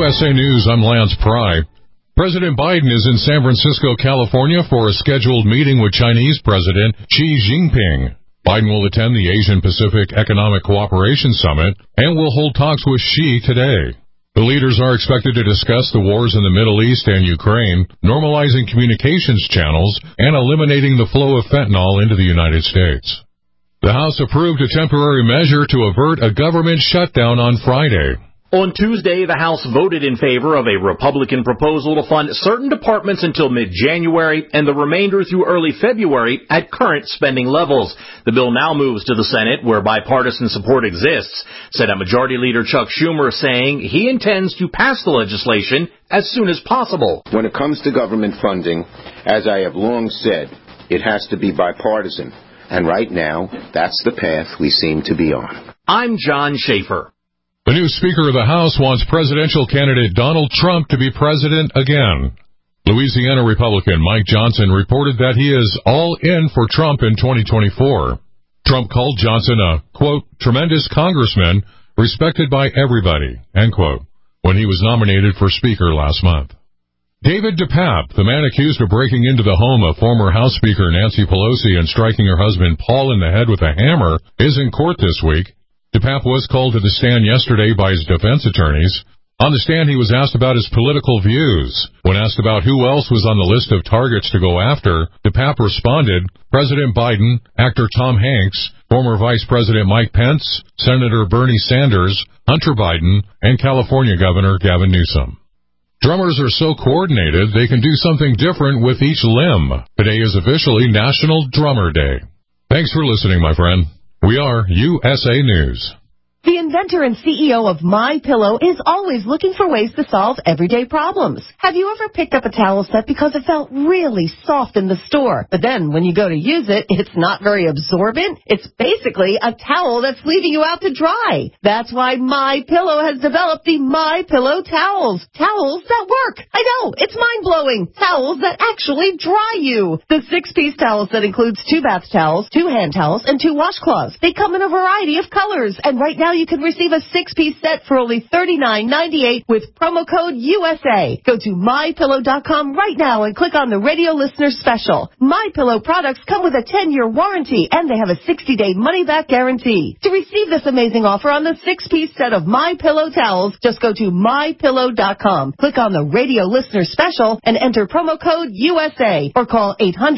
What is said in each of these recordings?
USA News, I'm Lance Pry. President Biden is in San Francisco, California for a scheduled meeting with Chinese President Xi Jinping. Biden will attend the Asian-Pacific Economic Cooperation Summit and will hold talks with Xi today. The leaders are expected to discuss the wars in the Middle East and Ukraine, normalizing communications channels, and eliminating the flow of fentanyl into the United States. The House approved a temporary measure to avert a government shutdown on Friday. On Tuesday, the House voted in favor of a Republican proposal to fund certain departments until mid-January and the remainder through early February at current spending levels. The bill now moves to the Senate, where bipartisan support exists. Senate Majority Leader Chuck Schumer saying he intends to pass the legislation as soon as possible. When it comes to government funding, as I have long said, it has to be bipartisan. And right now, that's the path we seem to be on. I'm John Schaefer. The new Speaker of the House wants presidential candidate Donald Trump to be president again. Louisiana Republican Mike Johnson reported that he is all in for Trump in 2024. Trump called Johnson a, quote, tremendous congressman respected by everybody, end quote, when he was nominated for Speaker last month. David DePape, the man accused of breaking into the home of former House Speaker Nancy Pelosi and striking her husband Paul in the head with a hammer, is in court this week. DePape was called to the stand yesterday by his defense attorneys. On the stand, he was asked about his political views. When asked about who else was on the list of targets to go after, DePape responded, President Biden, actor Tom Hanks, former Vice President Mike Pence, Senator Bernie Sanders, Hunter Biden, and California Governor Gavin Newsom. Drummers are so coordinated they can do something different with each limb. Today is officially National Drummer Day. Thanks for listening, my friend. We are USA News. The inventor and CEO of MyPillow is always looking for ways to solve everyday problems. Have you ever picked up a towel set because it felt really soft in the store, but then when you go to use it, it's not very absorbent? It's basically a towel that's leaving you out to dry. That's why MyPillow has developed the MyPillow towels. Towels that work. I know, it's mind-blowing. Towels that actually dry you. The 6-piece towel set includes 2 bath towels, 2 hand towels, and 2 washcloths. They come in a variety of colors, and right now you can receive a 6-piece set for only $39.98 with promo code USA. Go to MyPillow.com right now and click on the radio listener special. MyPillow products come with a 10-year warranty, and they have a 60-day money-back guarantee. To receive this amazing offer on the 6-piece set of MyPillow towels, just go to MyPillow.com. Click on the radio listener special and enter promo code USA or call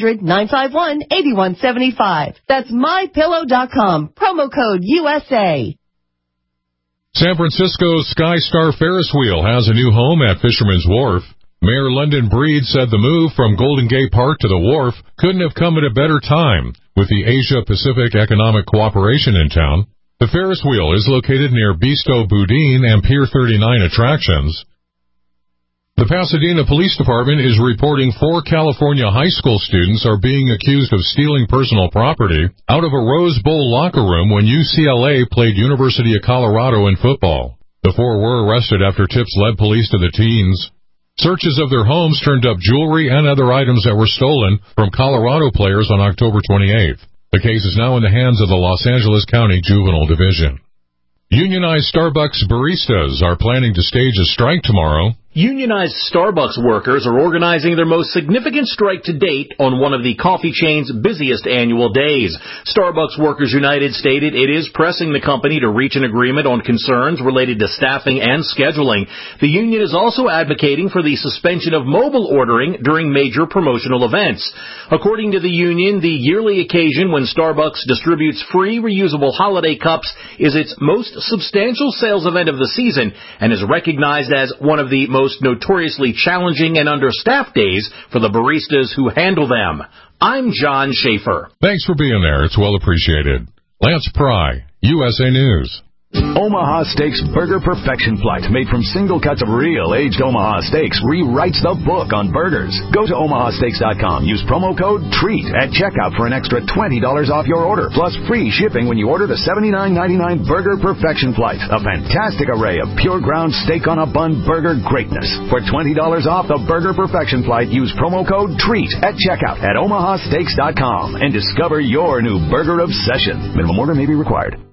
800-951-8175. That's MyPillow.com. Promo code USA. San Francisco's SkyStar Ferris wheel has a new home at Fisherman's Wharf. Mayor London Breed said the move from Golden Gate Park to the wharf couldn't have come at a better time with the Asia-Pacific Economic Cooperation in town. The Ferris wheel is located near Bisto Boudin and Pier 39 attractions. The Pasadena Police Department is reporting 4 California high school students are being accused of stealing personal property out of a Rose Bowl locker room when UCLA played University of Colorado in football. The 4 were arrested after tips led police to the teens. Searches of their homes turned up jewelry and other items that were stolen from Colorado players on October 28th. The case is now in the hands of the Los Angeles County Juvenile Division. Unionized Starbucks baristas are planning to stage a strike tomorrow. Unionized Starbucks workers are organizing their most significant strike to date on one of the coffee chain's busiest annual days. Starbucks Workers United stated it is pressing the company to reach an agreement on concerns related to staffing and scheduling. The union is also advocating for the suspension of mobile ordering during major promotional events. According to the union, the yearly occasion when Starbucks distributes free reusable holiday cups is its most substantial sales event of the season and is recognized as one of the most notoriously challenging and understaffed days for the baristas who handle them. I'm John Schaefer. Thanks for being there. It's well appreciated. Lance Pry, USA News. Omaha Steaks Burger Perfection Flight, made from single cuts of real aged Omaha steaks, rewrites the book on burgers. Go to omahasteaks.com. Use promo code TREAT at checkout for an extra $20 off your order, plus free shipping when you order the $79.99 Burger Perfection Flight. A fantastic array of pure ground steak on a bun burger greatness. For $20 off the Burger Perfection Flight, use promo code TREAT at checkout at omahasteaks.com and discover your new burger obsession. Minimum order may be required.